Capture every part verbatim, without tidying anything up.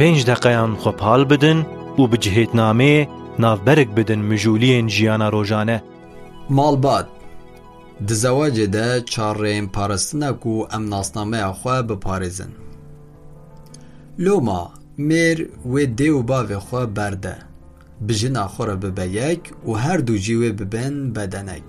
پنج دقیقان خوبحال بدن و بجهت نامه نافبرک بدن مجولین جیانا روزانه. مالبات دزواج ده چارین پارستنا کو ام ناسنامه خواه بپارزن. لوما میر و دیو باو خواه برده بجن آخوره ببیک و هر دو جیوه ببن بدنک.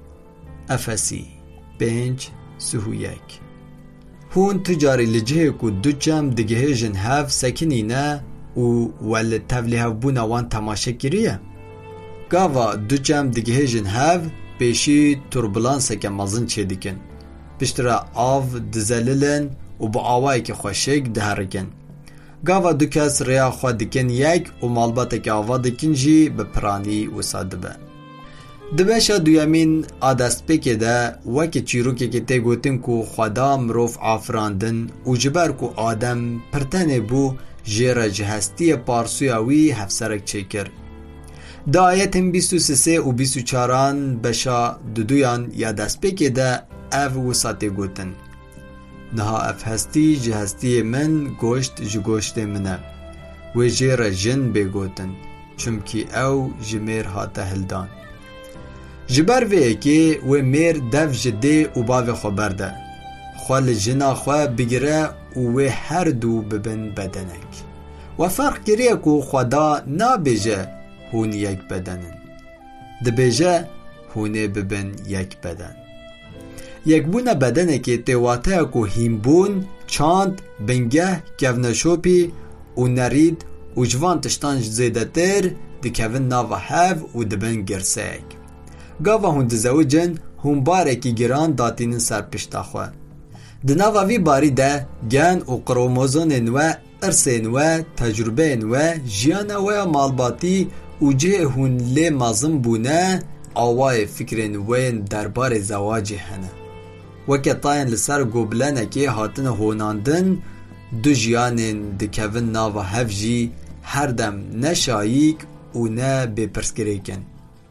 افسی پنج سهو یک هون تجاری لجه کو دو جم دگه جن هف سکنینه و ول تفلیه بونا وان تماشه کریه. گاوا دو جم دگه جن هف پیشی توربولانس که مازن چه دیکن. پشترا آو دزللن و با آوایی که خوشک دهرکن. گاوا دو کس ریا خواه دیکن یک و مالبات که آوا دیکن جی بپرانی و سادبه. دبشا دویامین آدست پیکه ده وکی چیروکی که تی گوتن کو خدا مروف آفراندن و جبر کو آدم پرتنه بو جیر جهستی پارسویاوی هفسرک چکر. دا آیتن بیست و سه و بیست و چاران بشا دودویان یا دست پیکه ده او و ساته گوتن. نها اف هستی جهستی من گوشت جگوشت منه و جیر جن بگوتن چمکی او جمیر هاته هلدان. جبر وی که و میر دف جده و باو خبر ده خوال جنا خواه بگیره و هر دو ببن بدنک و فرق کریه که خدا نا بیجه هون یک بدنن ده بیجه هونه ببن یک بدن. یک بونه بدنه که تیواته که هیمبون چاند بنگه گونشوپی و نرید و جوان تشتانج زیده تر ده کون ناو هف و دبن گرسک. گاوا هون دزوجن هون باره کی گران داتینن سر پشتا خواه. دناوا وی باری ده گن و قروموزون و ارسین و تجربه و جیان و مالباتی و جه هون لی مازم بونه آوای فکرین وین دربار زواجی هنه. وکه تاین لسر گوبلنه که هاتن هوناندن دو جیانین دکوین ناوا هفجی هر دم نشاییک و نه بپرسگری کن.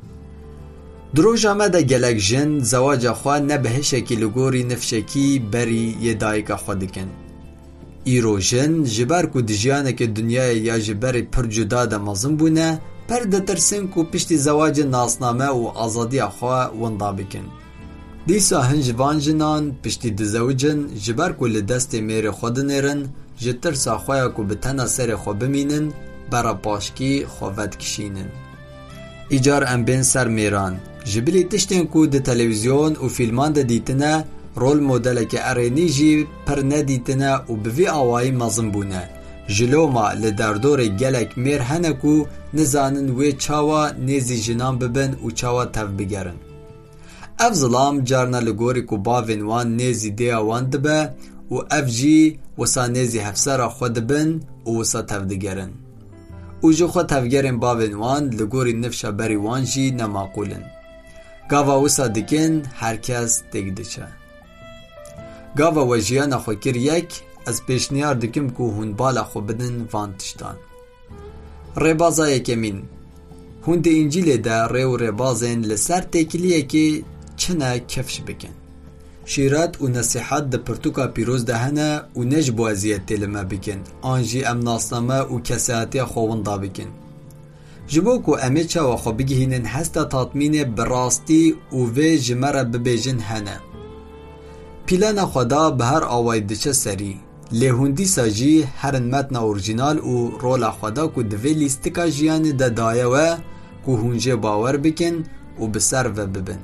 دروژا مده گلک جن زواج خواه نه به شکی لگوری نفشکی بری یه دایگا خواه دکن. ایرو جن جبر کو دجیانه که دنیای یا جبر پر جدا ده مازم بونه پر ده ترسن کو پشتی زواج ناسنامه و آزادی خواه وندا بکن. دیسا هنج وانجنان پشتی دزوجن جبر کو لدست میر خود نیرن جتر سا خواه کو بتنا سر خو بمینن برا پاشکی خواد کشینن. ایجار ام بین سر میران جبلی تشتین کو ده تلویزیون و فیلمان ده دیتنه رول مدل که ارینی جی پر ندیتنه و بوی آوائی مزم بونه. جلو ما لدردور گلک میر هنکو نزانن وی چاوا نیزی جنان ببن و چاوا تف بگرن. اف ظلام جارنا لگوری کو باوین وان نیزی دیا وان دبه و اف جی وسا نیزی هفسر خود بن و وسا تف دگرن. او جو خود تفگرین باوین وان لگوری نفشا بری وان جی نماقولن. گاوا وسا دکن هر کس تک دچه. گاوا و جیان خو کر یک از پیشنیار دکم که هون بالا خو بدن وان تشتان. ریبازا یکمین هون ده انجیل ده ری و ریبازین لسر تکلیه که چنه کفش بکن. شیرات و نصیحات ده پرتوکا پیروز ده هنه و نجبو ازیت تلمه بکن. آنجی ام ناسنامه و کسیاتی خوون دا بکن. جبو کو امه چا و خو بگهینن هستا تطمین براستی و وی جمره ببیجن هنه. پیلان خدا به هر آوائی دچه سری. لیهوندی ساجی هر متن اورجینال و رول خدا کو دوی لیستکا جیان ده دایه و کو هونجه باور بکن و بسر و ببن.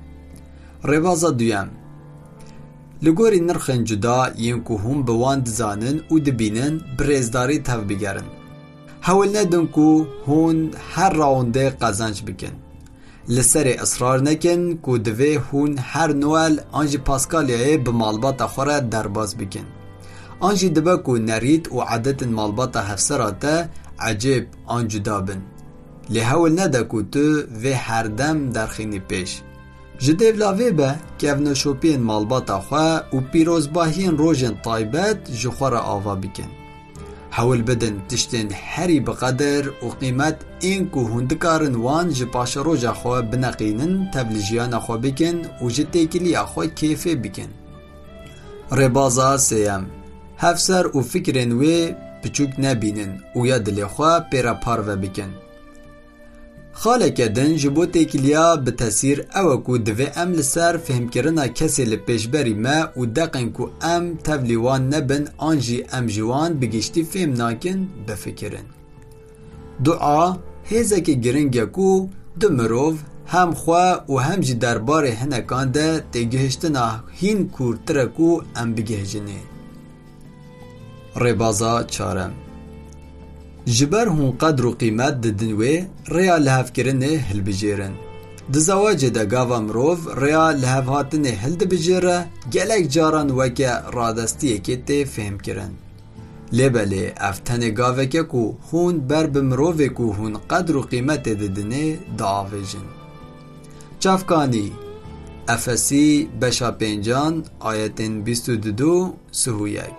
روازا دویم لگوری نرخن جدا یم کو هم بوان دزانن و دبینن برزداری تف بگرن. حول ندن کو هون هر راونده قزنج بکن. لسر اصرار نکن کو دوی هون هر نوال آنجی پاسکالیه بمالبات خوره درباز بکن. آنجی دبا کو نرید و عدت مالبات هفسراته عجب آنجو دابن. لحول نده کو تو وی هر دم درخینی پیش. جده ولاوی به که اونو شوپین مالبات خواه و پیروزباهین روژن طایبت جخور آوا بکن. حول بدن تشتین هری بقدر و قیمت این که هندکارن وان جپاش روژا خواه بنقینن تبلیجیان خواه بکن و جده کلی خواه کیفه بکن. ربازا سیم هفسر و فکرن وی بچوک نبینن و یا دلخوا پیرا پارو بکن. خالک دن جبو تکیلیا به تاثیر اوکو دوی ام لسر فهم کرنا کسی لپیشبری ما و دقن کو ام تولیوان نبن آنجی ام جوان بگشتی فهم ناکن بفکرن. دعا هیزه که گرنگه کو دو مروف هم خواه و هم جی دربار هنکان ده تگهشتنا هین کورترکو ام بگهجنه. ربازا چارم جبر هون قدر و قیمت ددنوی ریا لحف کرنه هل بجیرن. دزواج ده گاوا مروف ریا لحف هاتنه هل ده بجیره گلک جاران وکه رادستیه که ته فهم کرن. لیبله افتن گاوه که کو هون بر بمروفه کو هون قدر و قیمت ددنه دعاویجن. چافکانی افسی بشا پینجان آیتین بیست و دو سهو یک.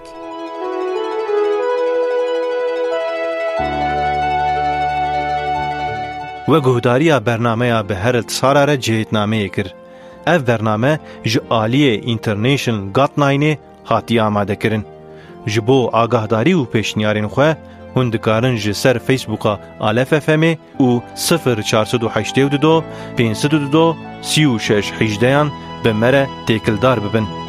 و گهداری برنامه به هر ساله را جهتنامه کر. اف برنامه ج آلیه اینترنیشنل گات ناینه هاتی آماده کرن. جبو آگاهداری و پیشنیارین خواه هندکارن جسر فیسبوکا آلف اف ام و صفر چهارصد و هشتاد و دو پانصد و دو سی و شش هجده به مره تکلدار ببن.